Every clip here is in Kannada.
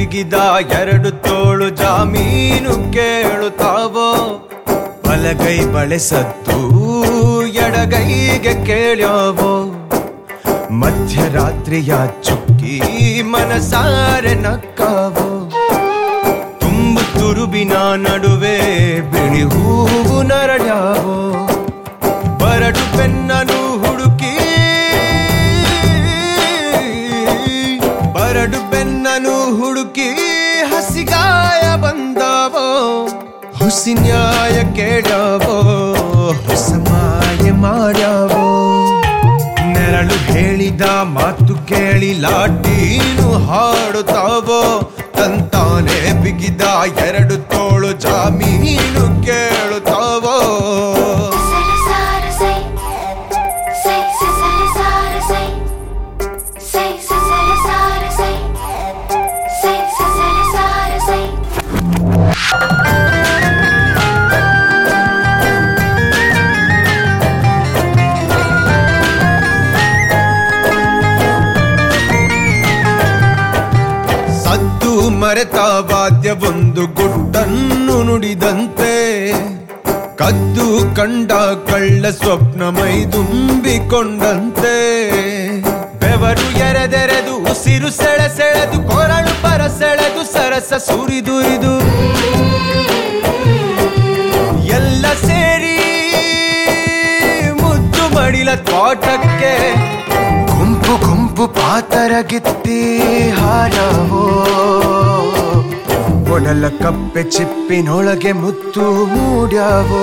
ಬಿಗಿದ ಎರಡು ತೋಳು ಜಾಮೀನು ಕೇಳುತ್ತಾವೋ ಬಲಗೈ ಬಳಸದ್ದು ಎಡಗೈಗೆ ಕೇಳ್ಯಾವೋ ಮಧ್ಯರಾತ್ರಿಯ ಚುಕ್ಕಿ ಮನಸಾರೆ ನಕ್ಕಾವೋ ತುಂಬು ತುರುಬಿನ ನಡುವೆ ಬಿಳಿ ಹೂವು ನರಳ್ಯಾವೋ ಬರಡು ಪೆನ್ನನು ಹುಡುಕಿ ಬರಡು ಪೆನ್ನನು ಹುಡುಕಿ ಹಸಿಗಾಯ ಬಂದವೋ ಹುಸಿ ನ್ಯಾಯ ಕೇಳವೋ ಹೊಸ ಮಾಯ ಮಾಡ್ಯಾವೋ ನೆರಳು ಹೇಳಿದ ಮಾತು ಕೇಳಿ ಲಾಟೀನು ಹಾಡುತ್ತಾವೋ ತಂತಾನೆ ಬಿಗಿದ ಎರಡು ತೋಳು ಜಾಮೀನು ಕೇಳುತ್ತಾವೋ ಸದ್ದು ಮರೆತ ವಾದ್ಯವೊಂದು ಗುಟ್ಟನ್ನು ನುಡಿದಂತೆ ಕದ್ದು ಕಂಡ ಕಳ್ಳ ಸ್ವಪ್ನ ಮೈದುಂಬಿಕೊಂಡಂತೆ ಬೆವರು ಎರೆದೆರೆದು ಉಸಿರು ಸೆಳೆದು ಕೊರಳು ಪರಸೆಳೆದು ಸರಸ ಸುರಿದುರಿದು ಎಲ್ಲ ಸೇರಿ ಮುದ್ದು ಮಡಿಲ ತೋಟಕ್ಕೆ ಗುಂಪು ಗುಂಪು ಪಾತರಗಿತ್ತಿ ಹಾರವೋ ಒಡಲ ಕಪ್ಪೆ ಚಿಪ್ಪಿನೊಳಗೆ ಮುತ್ತು ಮೂಡ್ಯಾವೋ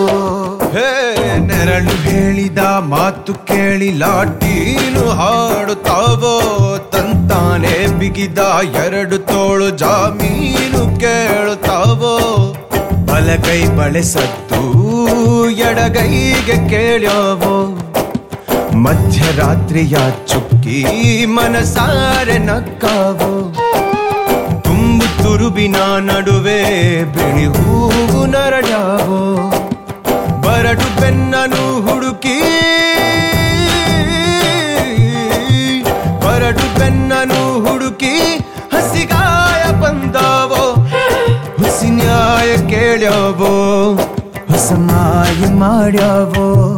ನೆರಳು ಹೇಳಿದ ಮಾತು ಕೇಳಿ ಲಾಟೀನು ಹಾಡುತ್ತಾವೋ ತಂತಾನೆ ಬಿಗಿದ ಎರಡು ತೋಳು ಜಾಮೀನು ಕೇಳುತ್ತಾವೋ ಬಲಗೈ ಬಳಸದ್ದು ಎಡಗೈಗೆ ಕೇಳ್ಯಾವೋ ಮಧ್ಯರಾತ್ರಿಯ ಚುಕ್ಕಿ ಮನಸಾರೆ ನಕ್ಕಾವೋ ತುಂಬು ತುರುಬಿನ ನಡುವೆ ಬಿಳಿ ಹೂವು ನರಳ್ಯಾವೋ ಬರಡು ಪೆನ್ನನು ಹುಡುಕಿ ಬರಡು ಪೆನ್ನನು ಹುಡುಕಿ ಹಸಿಗಾಯ ಬಂದವೋ ಹುಸಿ ನ್ಯಾಯ ಕೇಳ್ಯಾವೋ ಹೊಸ ಮಾಯ ಮಾಡ್ಯಾವೋ